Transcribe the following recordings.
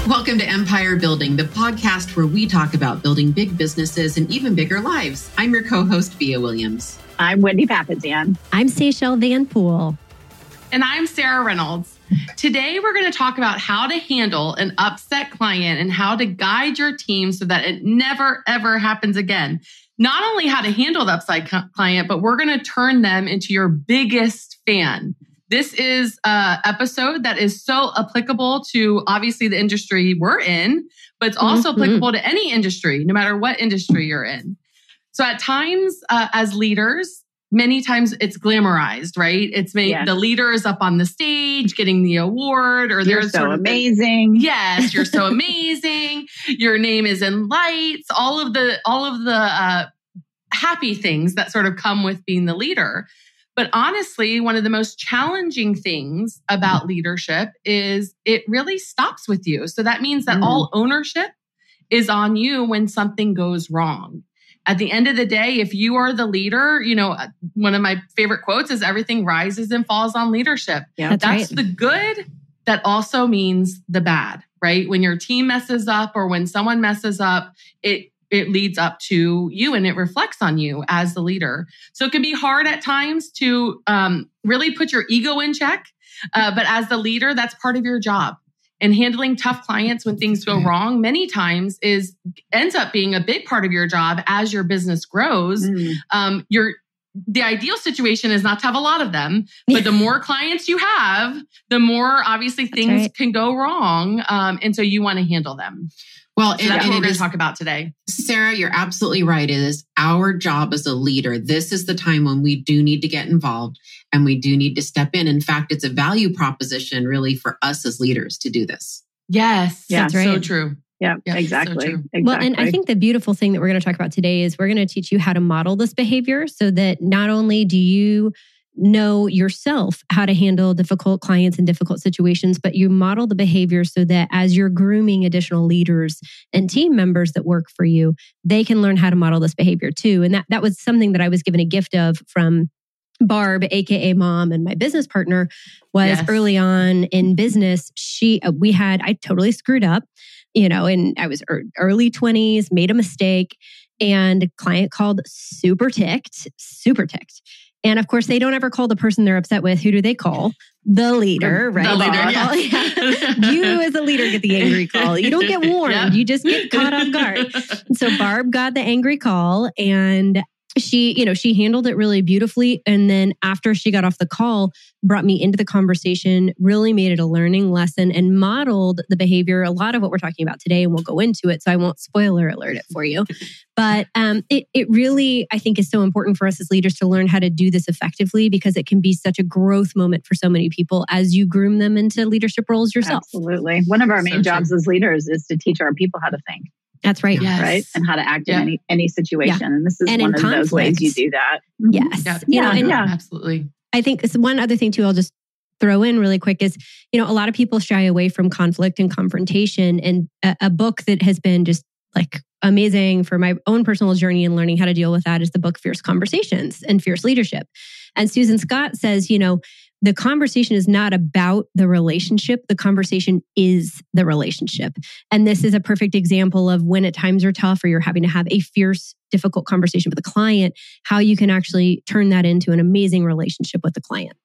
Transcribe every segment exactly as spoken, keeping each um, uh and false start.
Welcome to Empire Building, the podcast where we talk about building big businesses and even bigger lives. I'm your co-host, Via Williams. I'm Wendy Papazian. I'm Seychelle Van Poole. And I'm Sarah Reynolds. Today, we're going to talk about how to handle an upset client and how to guide your team so that it never, ever happens again. Not only how to handle the upset client, but we're going to turn them into your biggest fan. This is an episode that is so applicable to obviously the industry we're in, but it's also mm-hmm. applicable to any industry, no matter what industry you're in. So at times, uh, as leaders, many times it's glamorized, right? It's made yes. the leader is up on the stage getting the award, or you're there's so sort of amazing. The, yes, you're so amazing. Your name is in lights. All of the all of the uh, happy things that sort of come with being the leader. But honestly, one of the most challenging things about leadership is it really stops with you. So that means that mm. all ownership is on you when something goes wrong. At the end of the day, if you are the leader, you know, one of my favorite quotes is everything rises and falls on leadership. Yeah, that's that's right. the good. That also means the bad, right? When your team messes up or when someone messes up, it it leads up to you and it reflects on you as the leader. So it can be hard at times to um, really put your ego in check. Uh, but as the leader, that's part of your job. And handling tough clients when things go wrong many times is ends up being a big part of your job as your business grows. Mm. Um, your the ideal situation is not to have a lot of them, but the more clients you have, the more obviously things right. can go wrong. Um, and so you want to handle them. Well, so and, that's and what we're going is, to talk about today. Sarah, you're absolutely right. It is our job as a leader. This is the time when we do need to get involved and we do need to step in. In fact, it's a value proposition really for us as leaders to do this. Yes, yeah, that's right. So true. Yeah, yeah exactly. So true. exactly. Well, and I think the beautiful thing that we're going to talk about today is we're going to teach you how to model this behavior so that not only do you know yourself how to handle difficult clients and difficult situations, but you model the behavior so that as you're grooming additional leaders and team members that work for you, they can learn how to model this behavior too. And that, that was something that I was given a gift of from Barb, A K A Mom, and my business partner was yes. early on in business. She, we had, I totally screwed up, you know, and I was early twenties, made a mistake, and a client called super ticked, super ticked. And of course, they don't ever call the person they're upset with. Who do they call? The leader, right? The leader, yeah. yeah. You as a leader get the angry call. You don't get warned. Yeah. You just get caught off guard. So Barb got the angry call and she, you know, she handled it really beautifully. And then after she got off the call, brought me into the conversation, really made it a learning lesson and modeled the behavior, a lot of what we're talking about today, and we'll go into it. So I won't spoiler alert it for you. But um, it, it really, I think, is so important for us as leaders to learn how to do this effectively because it can be such a growth moment for so many people as you groom them into leadership roles yourself. Absolutely. One of our main so jobs true. as leaders is to teach our people how to think. That's right. Yes. Right. And how to act yeah. in any, any situation. Yeah. And this is and one of conflict. those ways you do that. Yes. Yeah. You know, yeah. and yeah. Absolutely. I think this one other thing too, I'll just throw in really quick is, you know, a lot of people shy away from conflict and confrontation. And a, a book that has been just like amazing for my own personal journey and learning how to deal with that is the book Fierce Conversations and Fierce Leadership. And Susan Scott says, you know, the conversation is not about the relationship. The conversation is the relationship. And this is a perfect example of when at times are tough or you're having to have a fierce, difficult conversation with a client, how you can actually turn that into an amazing relationship with the client.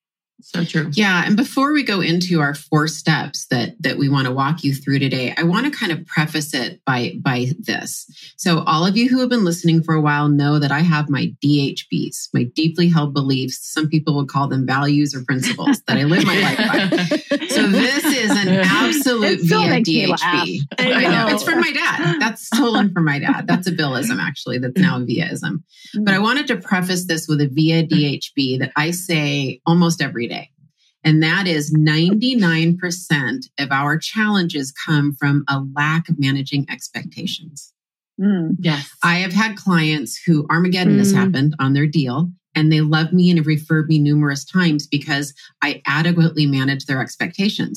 So true. Yeah. And before we go into our four steps that, that we want to walk you through today, I want to kind of preface it by, by this. So all of you who have been listening for a while know that I have my D H Bs, my deeply held beliefs. Some people would call them values or principles that I live my life by. So this is an absolute Via D H B. I know. I know. It's from my dad. That's stolen from my dad. That's a Billism, actually. That's now a Viaism. But I wanted to preface this with a Via D H B that I say almost every day. And that is ninety-nine percent of our challenges come from a lack of managing expectations. Mm. Yes. I have had clients who Armageddon Mm. has happened on their deal and they love me and have referred me numerous times because I adequately manage their expectations.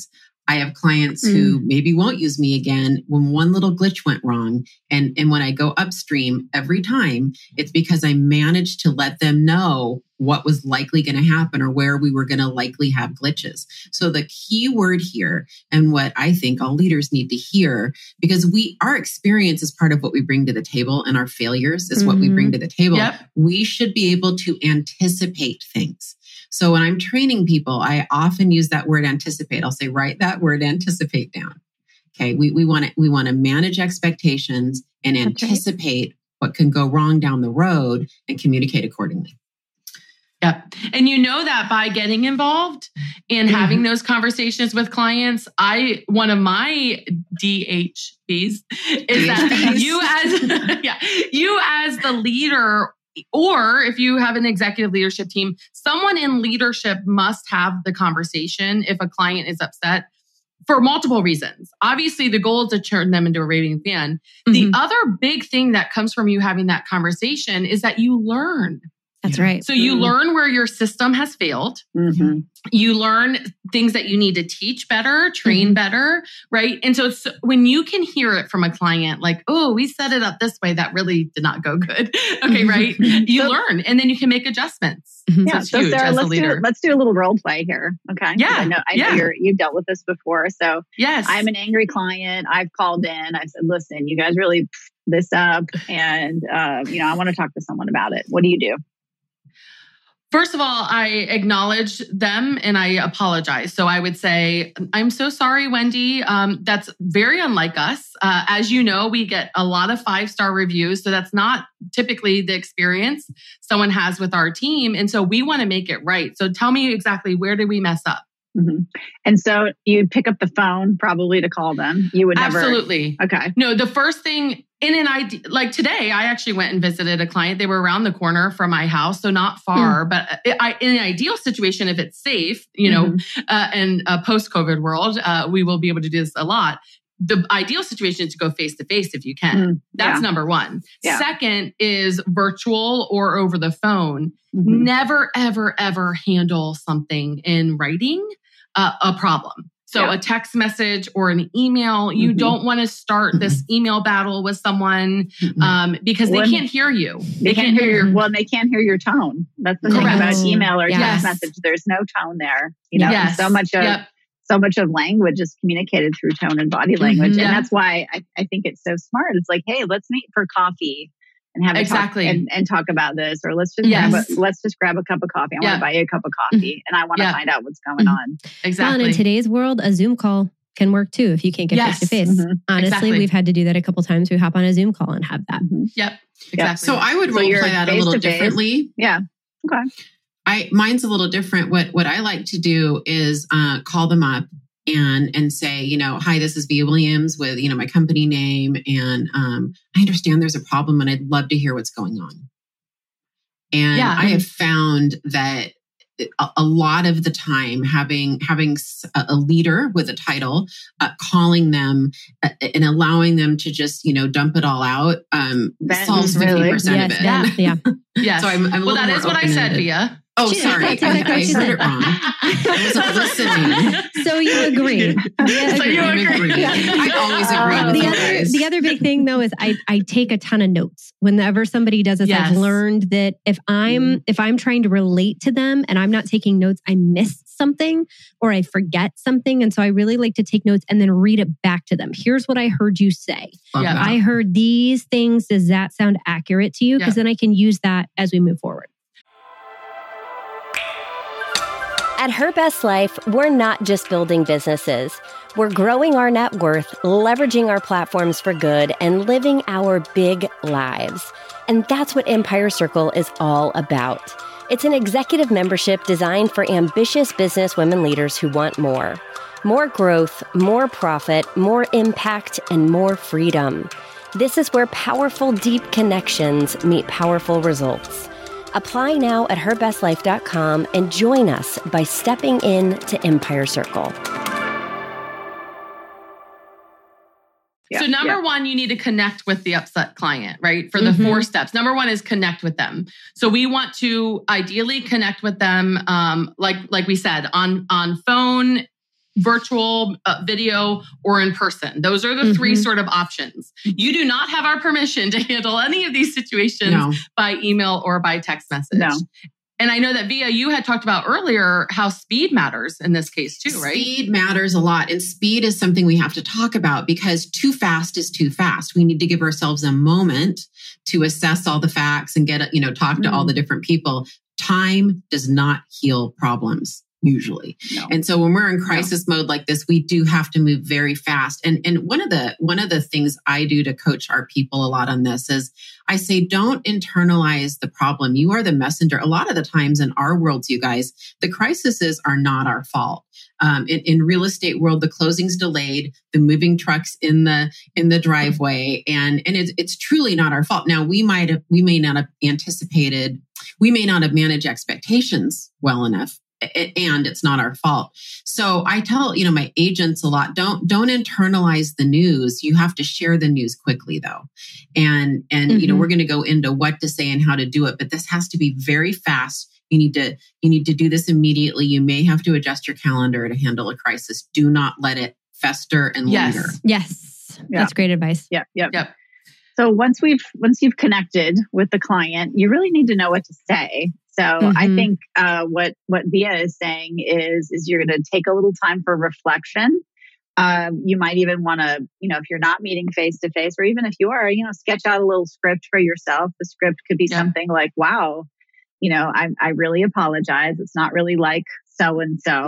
I have clients mm. who maybe won't use me again when one little glitch went wrong. And, and when I go upstream every time, it's because I managed to let them know what was likely going to happen or where we were going to likely have glitches. So the key word here, and what I think all leaders need to hear, because we, our experience is part of what we bring to the table, and our failures is mm-hmm. what we bring to the table. Yep. We should be able to anticipate things. So when I'm training people, I often use that word anticipate. I'll say, write that word anticipate down. Okay. We, we want to, we want to manage expectations and anticipate okay. what can go wrong down the road and communicate accordingly. Yep. And you know that by getting involved and mm-hmm. having those conversations with clients, I, one of my D H Bs is that you as, yeah, you as the leader, or if you have an executive leadership team, someone in leadership must have the conversation if a client is upset for multiple reasons. Obviously, the goal is to turn them into a raving fan. Mm-hmm. The other big thing that comes from you having that conversation is that you learn. That's right. So you mm-hmm. learn where your system has failed. Mm-hmm. You learn things that you need to teach better, train mm-hmm. better, right? And so it's, when you can hear it from a client, like, oh, we set it up this way, that really did not go good. Okay, right? You so, learn, and then you can make adjustments. Mm-hmm. Yeah. So, so Sarah, let's do, let's do a little role play here. Okay. Yeah. I know, I know yeah. you're, you've dealt with this before. So yes. I'm an angry client. I've called in. I said, listen, you guys really this up, and uh, you know, I want to talk to someone about it. What do you do? First of all, I acknowledge them and I apologize. So I would say, I'm so sorry, Wendy. Um, that's very unlike us. Uh, as you know, we get a lot of five-star reviews. So that's not typically the experience someone has with our team. And so we want to make it right. So tell me exactly, where did we mess up? Mm-hmm. And so you'd pick up the phone probably to call them. You would never. Absolutely. Okay. No, the first thing in an idea, like today, I actually went and visited a client. They were around the corner from my house, so not far. Mm. But I, in an ideal situation, if it's safe, you know, mm-hmm. uh, in a post-COVID world, uh, we will be able to do this a lot. The ideal situation is to go face to face if you can. Mm, That's yeah. number one. Yeah. Second is virtual or over the phone. Mm-hmm. Never, ever, ever handle something in writing uh, a problem. So yeah. a text message or an email, you mm-hmm. don't want to start mm-hmm. this email battle with someone mm-hmm. um, because when, they can't hear you. They, they can't, can't hear your, well, they can't hear your tone. That's the Correct. thing about email or yes. text message. There's no tone there. You know, yes. so much of yep. so much of language is communicated through tone and body language. Mm-hmm. And yeah. that's why I, I think it's so smart. It's like, hey, let's meet for coffee and have a exactly. talk and, and talk about this, or let's just yes. grab a, let's just grab a cup of coffee. I yeah. want to buy you a cup of coffee, and I want to yeah. find out what's going on. Exactly. Well, and in today's world, a Zoom call can work too if you can't get yes. face to face. Honestly, exactly. we've had to do that a couple times. We hop on a Zoom call and have that. Mm-hmm. Yep. Exactly. So I would so role play that a little differently. Yeah. Okay. I mine's a little different. What what I like to do is uh, call them up and and say, you know, hi, this is Via Williams with, you know, my company name, and um, I understand there's a problem, and I'd love to hear what's going on. And yeah. I have found that a lot of the time, having having a leader with a title, uh, calling them uh, and allowing them to just, you know, dump it all out, um, solves fifty really, percent yes, of it. Yeah, yeah. Yes. So I'm, I'm well, that is what I said, Via. Oh, she sorry. I, I heard it wrong. I wasn't listening. So you agree. Yeah, so you agree. agree. I always agree uh, with the you other, guys. The other big thing, though, is I, I take a ton of notes. Whenever somebody does this, yes. I've learned that if I'm mm. if I'm trying to relate to them and I'm not taking notes, I miss something or I forget something. And so I really like to take notes and then read it back to them. Here's what I heard you say. Yeah. I heard these things. Does that sound accurate to you? Because yeah. then I can use that as we move forward. At Her Best Life, we're not just building businesses. We're growing our net worth, leveraging our platforms for good, and living our big lives. And that's what Empire Circle is all about. It's an executive membership designed for ambitious business women leaders who want more. More growth, more profit, more impact, and more freedom. This is where powerful, deep connections meet powerful results. Apply now at her best life dot com and join us by stepping in to Empire Circle. Yeah, so number yeah. one, you need to connect with the upset client, right? For the mm-hmm. four steps. Number one is connect with them. So we want to ideally connect with them, um, like like we said, on on phone, virtual, uh, video, or in person. Those are the mm-hmm. three sort of options. You do not have our permission to handle any of these situations no. by email or by text message. No. And I know that Via, you had talked about earlier how speed matters in this case too, right? Speed matters a lot. And speed is something we have to talk about because too fast is too fast. We need to give ourselves a moment to assess all the facts and get, you know, talk to mm-hmm. all the different people. Time does not heal problems. Usually. No. And so when we're in crisis no. mode like this, we do have to move very fast. And, and one of the, one of the things I do to coach our people a lot on this is I say, don't internalize the problem. You are the messenger. A lot of the times in our worlds, you guys, the crises are not our fault. Um, in, in real estate world, the closing's delayed, the moving trucks in the, in the driveway. And, and it's, it's truly not our fault. Now we might have, we may not have anticipated, we may not have managed expectations well enough. And it's not our fault. So I tell, you know, my agents a lot, don't, don't internalize the news. You have to share the news quickly though. And, and, mm-hmm. you know, we're going to go into what to say and how to do it, but this has to be very fast. You need to, you need to do this immediately. You may have to adjust your calendar to handle a crisis. Do not let it fester and yes. linger. Yes. Yeah. That's great advice. Yep. Yep. Yep. So once we've, once you've connected with the client, you really need to know what to say. So mm-hmm. I think uh, what what Via is saying is is you're going to take a little time for reflection. Um, you might even want to, you know, if you're not meeting face to face, or even if you are, you know, sketch out a little script for yourself. The script could be yeah. something like, "Wow, you know, I I really apologize. It's not really like so and so,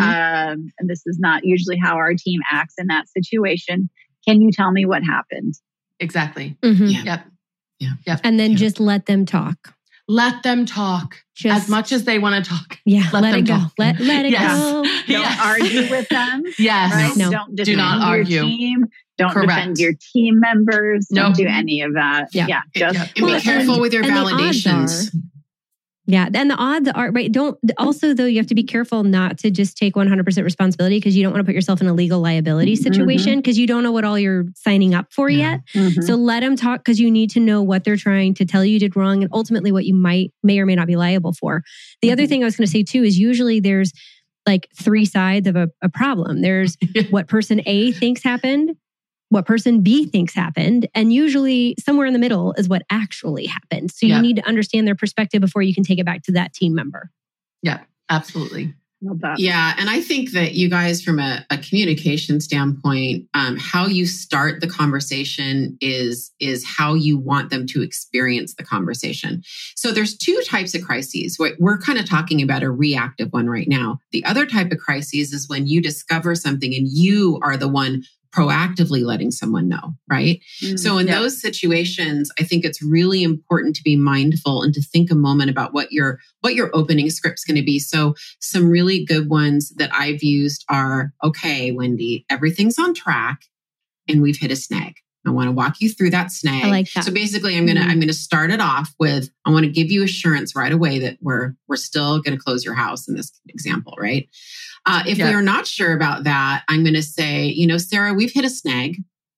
and this is not usually how our team acts in that situation. Can you tell me what happened?" Exactly. Mm-hmm. Yeah. Yep. Yeah. Yep. And then yeah. just let them talk. Let them talk just, as much as they want to talk. Yeah, let, let them it go. Talk. Let, let it yes. go. Don't yes. argue with them. Yes. Right? No. Don't do not your argue. Team. Don't Correct. defend your team members. Nope. Don't do any of that. Yeah. yeah just yeah. And be Well, careful and, with your and validations. Yeah. And the odds are, right. Don't, also though, you have to be careful not to just take one hundred percent responsibility because you don't want to put yourself in a legal liability situation because mm-hmm. you don't know what all you're signing up for yeah. yet. Mm-hmm. So let them talk because you need to know what they're trying to tell you did wrong and ultimately what you might, may or may not be liable for. The mm-hmm. other thing I was going to say too is usually there's like three sides of a, a problem. There's what person A thinks happened, what person B thinks happened, and usually somewhere in the middle is what actually happened. So you yeah. need to understand their perspective before you can take it back to that team member. Yeah, absolutely. Yeah. And I think that you guys, from a, a communication standpoint, um, how you start the conversation is, is how you want them to experience the conversation. So there's two types of crises. We're kind of talking about a reactive one right now. The other type of crises is when you discover something and you are the one proactively letting someone know, right? Mm, so in yeah. those situations, I think it's really important to be mindful and to think a moment about what your what your opening script's going to be. So some really good ones that I've used are, okay, Wendy, everything's on track and we've hit a snag. I want to walk you through that snag. I like that. So basically, I'm gonna mm. I'm gonna start it off with, I want to give you assurance right away that we're we're still going to close your house in this example, right? Uh, if yeah. we are not sure about that, I'm going to say, you know, Sarah, we've hit a snag,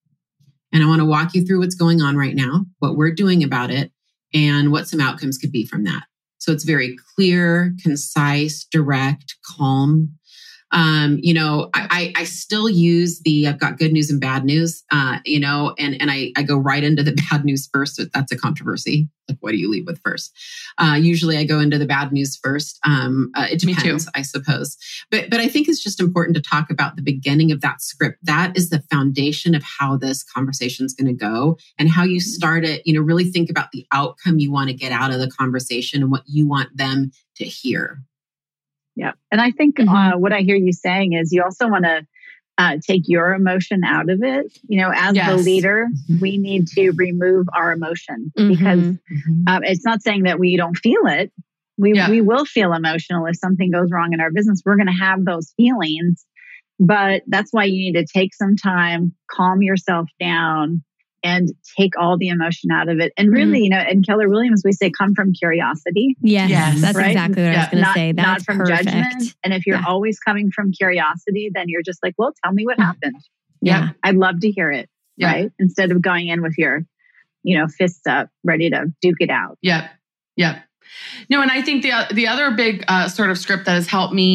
and I want to walk you through what's going on right now, what we're doing about it, and what some outcomes could be from that. So it's very clear, concise, direct, calm. Um, you know, I, I, I still use the, I've got good news and bad news, uh, you know, and, and I, I go right into the bad news first. So that's a controversy. Like, what do you lead with first? Uh, usually I go into the bad news first. Um, uh, it depends, I suppose. But, but I think it's just important to talk about the beginning of that script. That is the foundation of how this conversation is going to go and how you start it. You know, really think about the outcome you want to get out of the conversation and what you want them to hear. Yeah. And I think mm-hmm. uh, what I hear you saying is you also want to uh, take your emotion out of it. You know, as yes. the leader, we need to remove our emotion mm-hmm. because mm-hmm. Uh, it's not saying that we don't feel it. We, yeah. we will feel emotional if something goes wrong in our business. We're going to have those feelings, but that's why you need to take some time, calm yourself down, and take all the emotion out of it. And really, mm. you know, in Keller Williams, we say, come from curiosity. Yes, yes. That's right? exactly what yeah. I was going to say. That's not from perfect. judgment. And if you're yeah. always coming from curiosity, then you're just like, well, tell me what happened. Yeah. I'd love to hear it. Yeah. Right. Instead of going in with your, you know, fists up, ready to duke it out. Yeah. Yeah. No, and I think the, the other big uh, sort of script that has helped me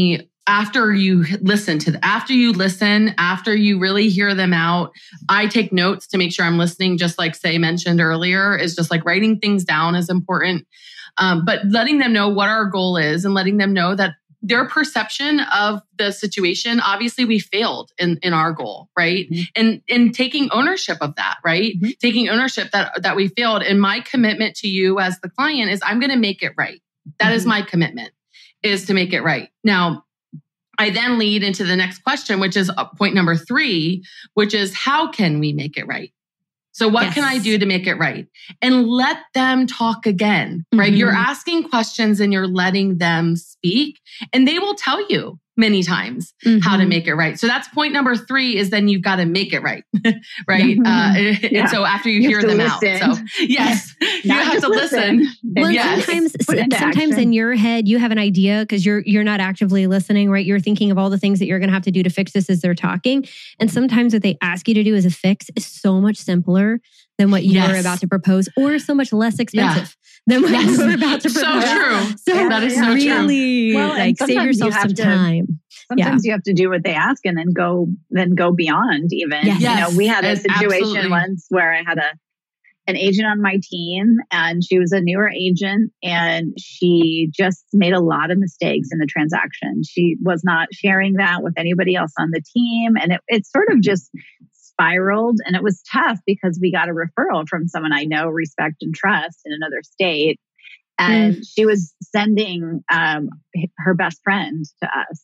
after you listen to the, after you listen, after you really hear them out, I take notes to make sure I'm listening. Just like Say mentioned earlier, is just like writing things down is important. Um, but letting them know what our goal is and letting them know that their perception of the situation, obviously we failed in, in our goal, right? Mm-hmm. And, and taking ownership of that, right? Mm-hmm. Taking ownership that, that we failed. And my commitment to you as the client is I'm going to make it right. That mm-hmm. is my commitment, is to make it right. Now, I then lead into the next question, which is point number three, which is how can we make it right? So what yes. can I do to make it right? And let them talk again, right? Mm-hmm. You're asking questions and you're letting them speak, and they will tell you many times mm-hmm. how to make it right. So that's point number three, is then you've got to make it right, right? Mm-hmm. Uh, yeah. And so after you, you hear them listen. out, so yes, you have to listen. listen. Well, yes. sometimes, sometimes in your head, you have an idea because you're you're not actively listening, right? You're thinking of all the things that you're going to have to do to fix this as they're talking. And sometimes what they ask you to do as a fix is so much simpler than what you're yes. about to propose, or so much less expensive yeah. than what yes. you're about to propose. So true. So yeah, that is so really, true. Well, like save yourself you some to, time. Sometimes yeah. you have to do what they ask and then go, then go beyond even. Yes. You know, we had a yes, situation absolutely. once where I had a, an agent on my team, and she was a newer agent, and she just made a lot of mistakes in the transaction. She was not sharing that with anybody else on the team. And it, it sort of just spiraled, and it was tough because we got a referral from someone I know, respect, and trust in another state. And mm. she was sending um, her best friend to us.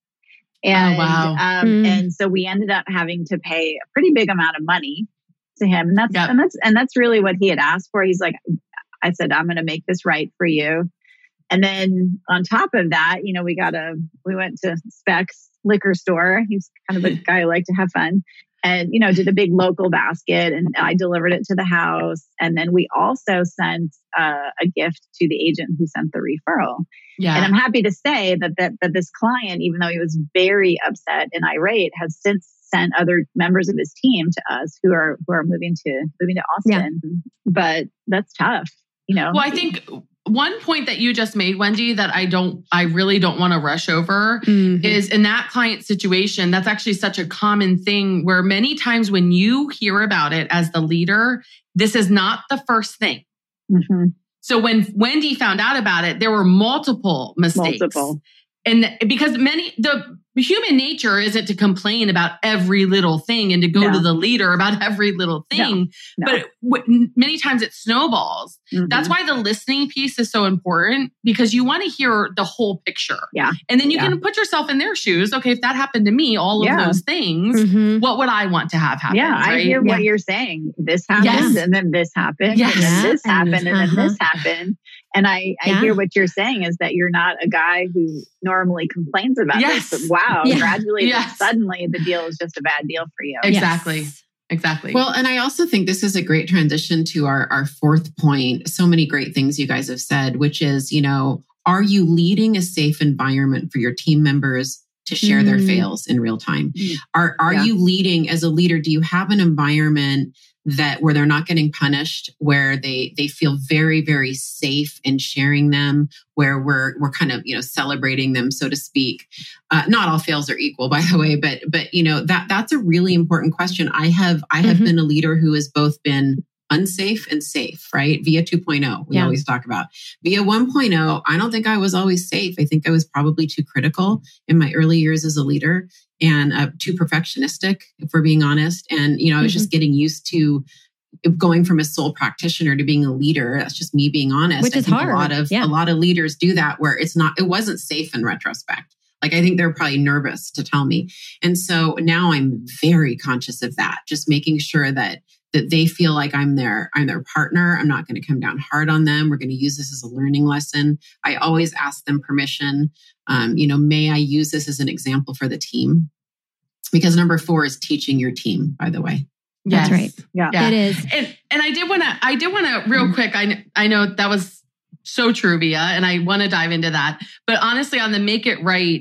And, oh, wow. um, mm. and so we ended up having to pay a pretty big amount of money to him. And that's, yep. and that's, and that's really what he had asked for. He's like, I said, I'm going to make this right for you. And then on top of that, you know, we got a, we went to Specs liquor store. He's kind of a guy who liked to have fun. And, you know, did a big local basket, and I delivered it to the house. And then we also sent uh, a gift to the agent who sent the referral. Yeah. And I'm happy to say that, that that this client, even though he was very upset and irate, has since sent other members of his team to us who are who are moving to moving to Austin. Yeah. But that's tough, you know. Well, I think one point that you just made, Wendy, that I don't, I really don't want to rush over mm-hmm. is in that client situation, that's actually such a common thing where many times when you hear about it as the leader, this is not the first thing. Mm-hmm. So when Wendy found out about it, there were multiple mistakes. Multiple. And because many, the human nature isn't to complain about every little thing and to go no. to the leader about every little thing. No. No. But it, many times it snowballs. Mm-hmm. That's why the listening piece is so important, because you want to hear the whole picture. Yeah. And then you yeah. can put yourself in their shoes. Okay, if that happened to me, all of yeah. those things, mm-hmm. what would I want to have happen? Yeah, right? I hear yeah. what you're saying. This happened yes. and then this happened yes. and then this and happened and, and uh-huh. then this happened. And I, I yeah. hear what you're saying is that you're not a guy who normally complains about yes. this. But wow, yeah. congratulations. Yes. Suddenly the deal is just a bad deal for you. Exactly. Yes. Exactly. Well, and I also think this is a great transition to our, our fourth point. So many great things you guys have said, which is, you know, are you leading a safe environment for your team members to share mm. their fails in real time? Mm. Are are yeah. you leading as a leader? Do you have an environment that where they're not getting punished, where they they feel very, very safe in sharing them, where we're we're kind of, you know, celebrating them, so to speak? Uh, not all fails are equal, by the way, but but you know, that that's a really important question. I have I have mm-hmm. been a leader who has both been unsafe and safe, right? V I A two point oh, we yeah. always talk about. V I A one point oh, I don't think I was always safe. I think I was probably too critical in my early years as a leader and uh, too perfectionistic, if we're being honest. And, you know, I was mm-hmm. just getting used to going from a sole practitioner to being a leader. That's just me being honest. Which I is think hard. A lot of, yeah. a lot of leaders do that where it's not, it wasn't safe in retrospect. Like, I think they're probably nervous to tell me. And so now I'm very conscious of that, just making sure that that they feel like I'm their, I'm their partner. I'm not going to come down hard on them. We're going to use this as a learning lesson. I always ask them permission. Um, you know, may I use this as an example for the team? Because number four is teaching your team, by the way. Yes. That's right. Yeah. yeah. It is. And and I did want to, I did want to real quick. I, I know that was so true, V I A, and I want to dive into that. But honestly, on the Make It Right,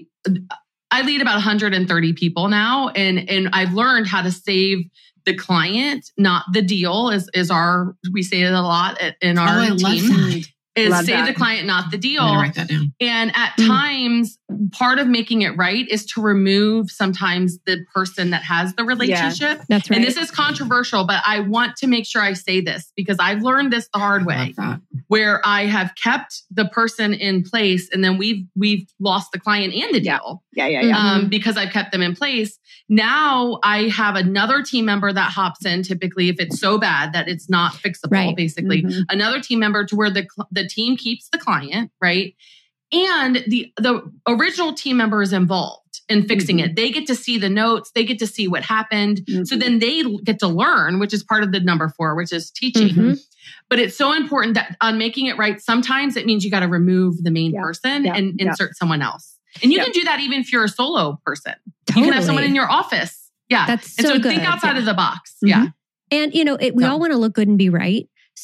I lead about one hundred thirty people now, and, and I've learned how to save the client, not the deal, is, is our, we say it a lot in our oh, I team. Love that. is Love save that. the client, not the deal. I'm gonna write that down. And at Mm. times, part of making it right is to remove sometimes the person that has the relationship. That's right. And this is controversial, but I want to make sure I say this because I've learned this the hard way, Love that. where I have kept the person in place and then we've we've lost the client and the Yeah. deal Yeah, yeah, yeah. um, because I've kept them in place. Now I have another team member that hops in, typically if it's so bad that it's not fixable, Right. basically. Mhm. Another team member to where the cl- the team keeps the client, right? And the the original team member is involved in fixing Mhm. it. They get to see the notes, they get to see what happened. Mhm. So then they get to learn, which is part of the number four, which is teaching. Mhm. But it's so important that on making it right, sometimes it means you got to remove the main Yeah. person Yeah. and Yeah. insert someone else. And you Yeah. can do that even if you're a solo person. Totally. You can have someone in your office. Yeah. That's and so so good. think outside Yeah. of the box. Mhm. Yeah. And you know, it, we So- all want to look good and be right.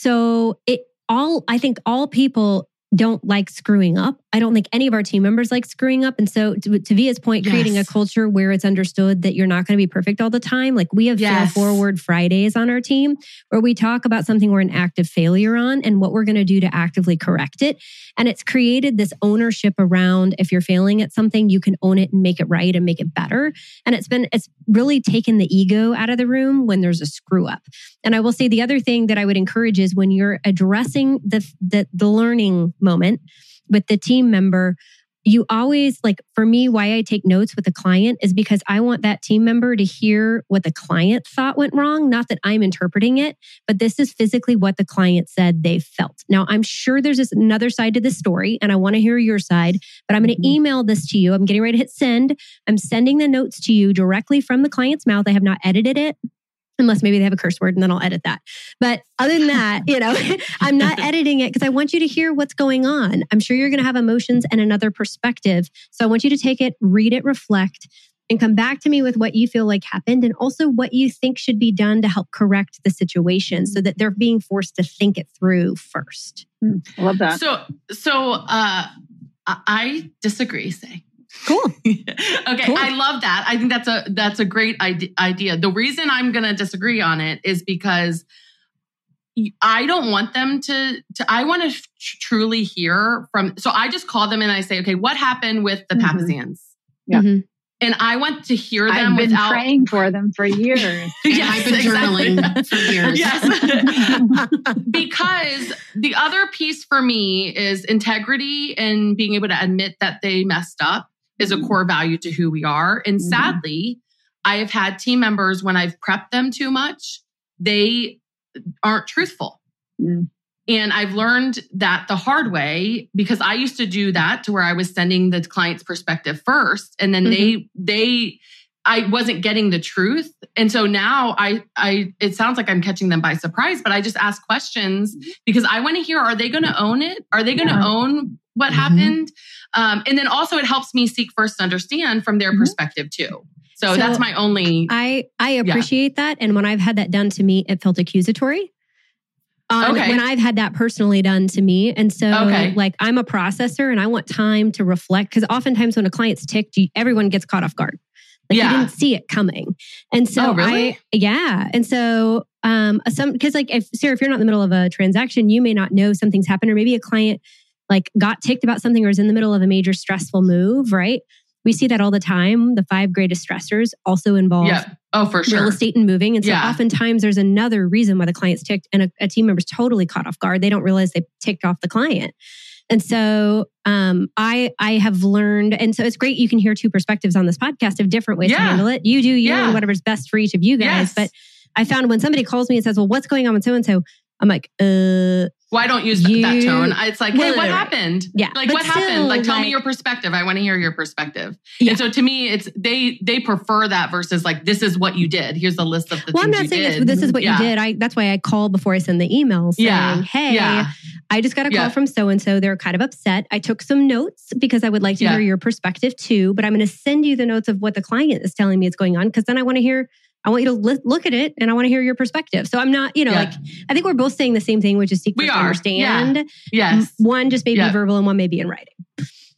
So it all, I think all people don't like screwing up. I don't think any of our team members like screwing up. And so to, to Via's point, creating a Yes. culture where it's understood that you're not going to be perfect all the time. Like we have Fail Yes. Forward Fridays on our team where we talk about something we're an active failure on and what we're going to do to actively correct it. And it's created this ownership around if you're failing at something, you can own it and make it right and make it better. And it's been, it's really taken the ego out of the room when there's a screw up. And I will say the other thing that I would encourage is when you're addressing the, the, the learning moment with the team member, you always like, for me, why I take notes with the client is because I want that team member to hear what the client thought went wrong. Not that I'm interpreting it, but this is physically what the client said they felt. Now, I'm sure there's this another side to this story and I want to hear your side, but I'm going to Mhm. email this to you. I'm getting ready to hit send. I'm sending the notes to you directly from the client's mouth. I have not edited it. Unless maybe they have a curse word and then I'll edit that. But other than that, you know, I'm not editing it because I want you to hear what's going on. I'm sure you're going to have emotions and another perspective. So I want you to take it, read it, reflect, and come back to me with what you feel like happened and also what you think should be done to help correct the situation so that they're being forced to think it through first. Mm, I love that. So, so uh, I I disagree, say. Cool. Okay, Cool. I love that. I think that's a that's a great ide- idea. The reason I'm going to disagree on it is because I don't want them to. to I want to f- truly hear from. So I just call them and I say, okay, what happened with the Mhm. Papazians? Yeah. Mhm. And I want to hear them I've been without praying for them for years. And Yes, I've been exactly. journaling for years. Yes. Because the other piece for me is integrity and being able to admit that they messed up is a core value to who we are. And Mhm. sadly, I have had team members when I've prepped them too much, they aren't truthful. Mm. And I've learned that the hard way because I used to do that to where I was sending the client's perspective first and then they they I wasn't getting the truth. And so now I I it sounds like I'm catching them by surprise, but I just ask questions because I want to hear, are they going to own it? Are they going to Yeah. own what Mhm. happened? Um, and then also it helps me seek first to understand from their Mhm. perspective too. So, So that's my only I I appreciate that. And when I've had that done to me, it felt accusatory. Um, Okay. When I've had that personally done to me. And so Okay. like I'm a processor and I want time to reflect because oftentimes when a client's ticked, you, everyone gets caught off guard. Like Yeah. you didn't see it coming. And so Oh, really? I, yeah. And so um, some, because like if Sarah, if you're not in the middle of a transaction, you may not know something's happened or maybe a client like got ticked about something or is in the middle of a major stressful move, right? We see that all the time. The five greatest stressors also involve yeah. Oh, for sure. real estate and moving. And so Yeah. oftentimes there's another reason why the client's ticked and a, a team member's totally caught off guard. They don't realize they ticked off the client. And so um, I I have learned, and so it's great you can hear two perspectives on this podcast of different ways to Yeah. handle it. You do you Yeah. and whatever's best for each of you guys. Yes. But I found when somebody calls me and says, well, what's going on with so-and-so? I'm like, uh, Why don't use that, that You- tone? It's like, hey, Well, what right. happened? Yeah, Like, but what happened? still, Like, tell me like- your perspective. I want to hear your perspective. Yeah. And so to me, it's they they prefer that versus like, this is what you did. Here's the list of the well, I'm things not you saying did. it's, this is what Yeah. you did. I that's why I call before I send the email saying, Yeah. hey, Yeah. I just got a call Yeah. from so-and-so. They're kind of upset. I took some notes because I would like to Yeah. hear your perspective too, but I'm going to send you the notes of what the client is telling me is going on because then I want to hear, I want you to li- look at it and I want to hear your perspective. So I'm not, you know, Yeah. like, I think we're both saying the same thing, which is seek We first to are. understand. Yes. One just may Yeah. be verbal and one may be in writing.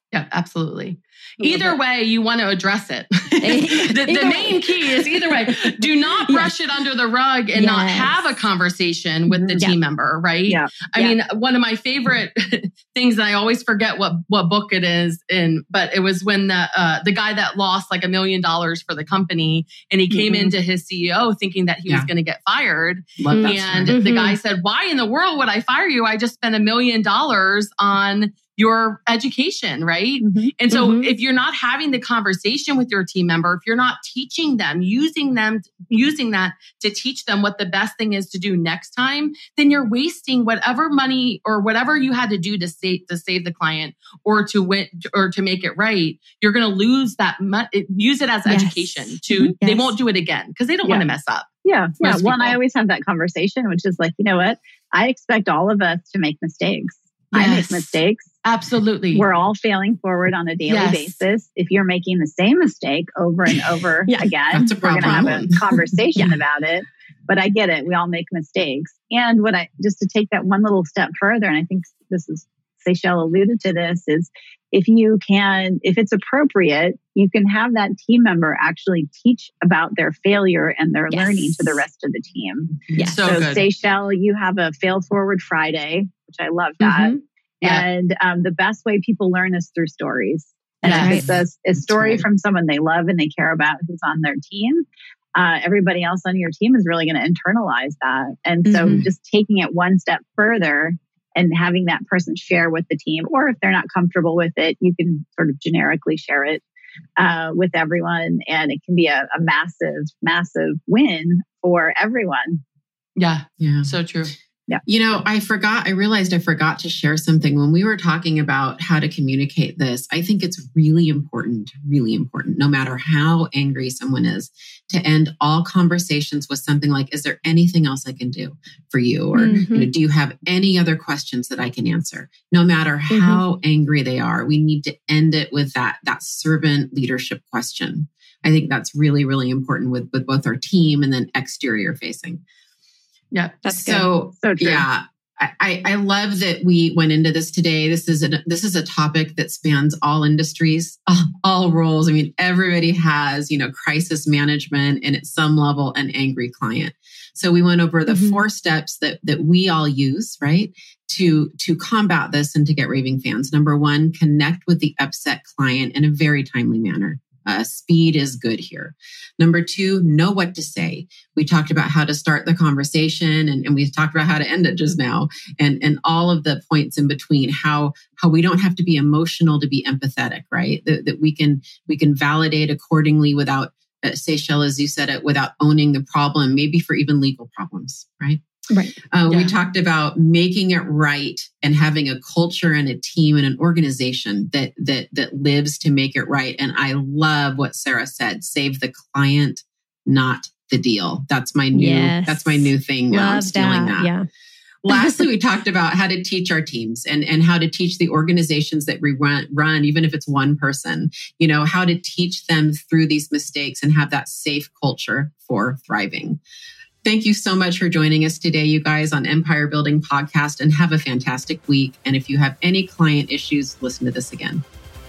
Yeah, absolutely. Either way, you want to address it. the the main key is either way. Do not brush yes. it under the rug and yes. not have a conversation with the yeah. team member, right? Yeah. I yeah. mean, one of my favorite things, and I always forget what, what book it is in, but it was when the uh, the guy that lost like a million dollars for the company, and he came mm-hmm. into his C E O thinking that he yeah. was going to get fired. Love that and story. the Mm-hmm. guy said, "Why in the world would I fire you? I just spent a million dollars on your education," right? Mm-hmm. And so Mm-hmm. if you're not having the conversation with your team member, if you're not teaching them, using them, using that to teach them what the best thing is to do next time, then you're wasting whatever money or whatever you had to do to save, to save the client or to win or to make it right. You're going to lose that money. Use it as yes. education to, yes. they won't do it again because they don't yeah. want to mess up. Yeah. Yeah. Most Well, and I people. always have that conversation, which is like, you know what? I expect all of us to make mistakes. I make Yes. mistakes. Absolutely. We're all failing forward on a daily Yes. basis. If you're making the same mistake over and over Yeah, again, that's a we're going to have problem. a conversation Yeah. about it. But I get it. We all make mistakes. And what I, just to take that one little step further, and I think this is, Seychelle alluded to this, is if you can, if it's appropriate, you can have that team member actually teach about their failure and their Yes. learning to the rest of the team. Yes. So So, good. Seychelle, you have a Fail Forward Friday, which I love that. Mhm. Yeah. And um, the best way people learn is through stories. And Yes. if it's a, a story right. from someone they love and they care about who's on their team, uh, everybody else on your team is really going to internalize that. And so Mhm. just taking it one step further and having that person share with the team, or if they're not comfortable with it, you can sort of generically share it uh, with everyone. And it can be a, a massive, massive win for everyone. Yeah. Yeah. So true. You know, I forgot, I realized I forgot to share something when we were talking about how to communicate this. I think it's really important, really important, no matter how angry someone is, to end all conversations with something like, is there anything else I can do for you? Or Mhm. you know, do you have any other questions that I can answer? No matter how mm-hmm. angry they are, we need to end it with that, that servant leadership question. I think that's really, really important with, with both our team and then exterior facing. Yeah. That's so, So true. yeah, I, I, I love that we went into this today. This is a, this is a topic that spans all industries, all, all roles. I mean, everybody has, you know, crisis management and at some level an angry client. So we went over the Mm-hmm. four steps that that we all use, right, to to combat this and to get raving fans. Number one, connect with the upset client in a very timely manner. Uh, speed is good here. Number two, know what to say. We talked about how to start the conversation and, and we talked about how to end it just now and, and all of the points in between, how, how we don't have to be emotional to be empathetic, right? That, that we can, we can validate accordingly without, uh, Seychelle, as you said it, without owning the problem, maybe for even legal problems, right? Right. Uh, Yeah. We talked about making it right and having a culture and a team and an organization that that that lives to make it right. And I love what Sarah said: save the client, not the deal. That's my new. Yes. That's my new thing now. I'm Love stealing that. that. Yeah. Lastly, we talked about how to teach our teams and, and how to teach the organizations that we run, run, even if it's one person, you know, how to teach them through these mistakes and have that safe culture for thriving. Thank you so much for joining us today, you guys, on Empire Building Podcast, and have a fantastic week. And if you have any client issues, listen to this again.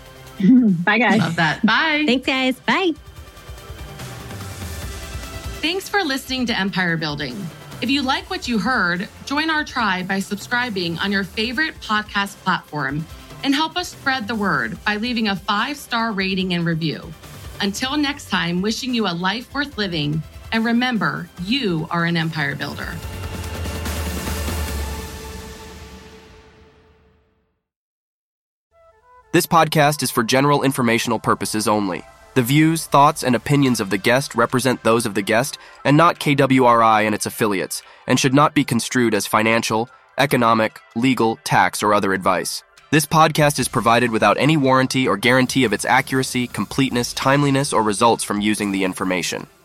Bye, guys. Love that. Bye. Thanks, guys. Bye. Thanks for listening to Empire Building. If you like what you heard, join our tribe by subscribing on your favorite podcast platform and help us spread the word by leaving a five-star rating and review. Until next time, wishing you a life worth living. And remember, you are an empire builder. This podcast is for general informational purposes only. The views, thoughts, and opinions of the guest represent those of the guest and not K W R I and its affiliates, and should not be construed as financial, economic, legal, tax, or other advice. This podcast is provided without any warranty or guarantee of its accuracy, completeness, timeliness, or results from using the information.